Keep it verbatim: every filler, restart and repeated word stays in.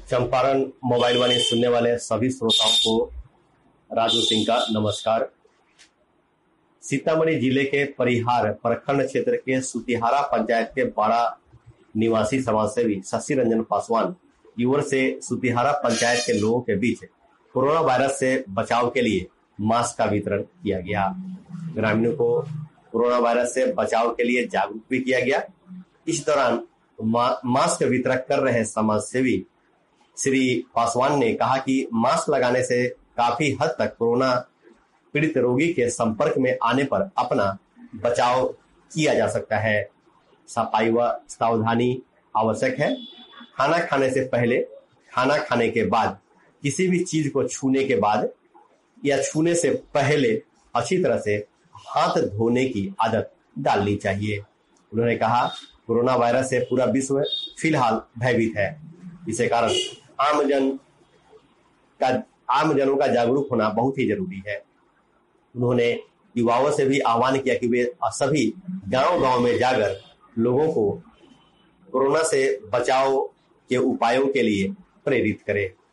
Champaran mobile वाणी सुनने वाले सभी श्रोताओं को राजू सिंह का नमस्कार। सीतामढ़ी जिले के परिहार प्रखंड क्षेत्र के सुतिहारा पंचायत के बाड़ा निवासी समाजसेवी शशि रंजन पासवान की ओर से सुतिहारा पंचायत के लोगों के बीच कोरोना वायरस से बचाव के लिए मास्क का वितरण किया गया। ग्रामीणों को कोरोना वायरस से बचाव के लिए जागरूक भी किया गया। इस दौरान मा, मास्क वितरण कर रहे समाजसेवी श्री पासवान ने कहा कि मास्क लगाने से काफी हद तक कोरोना पीड़ित रोगी के संपर्क में आने पर अपना बचाव किया जा सकता है। सफाई व सावधानी आवश्यक है। खाना खाने से पहले, खाना खाने के बाद, किसी भी चीज को छूने के बाद या छूने से पहले अच्छी तरह से हाथ धोने की आदत डालनी चाहिए। उन्होंने कहा, कोरोना वायरस से पूरा विश्व फिलहाल भयभीत है। इसे कारण आमजन का आमजनों का जागरूक होना बहुत ही जरूरी है। उन्होंने युवाओं से भी आह्वान किया कि वे सभी गांव गांव में जाकर लोगों को कोरोना से बचाव के उपायों के लिए प्रेरित करें।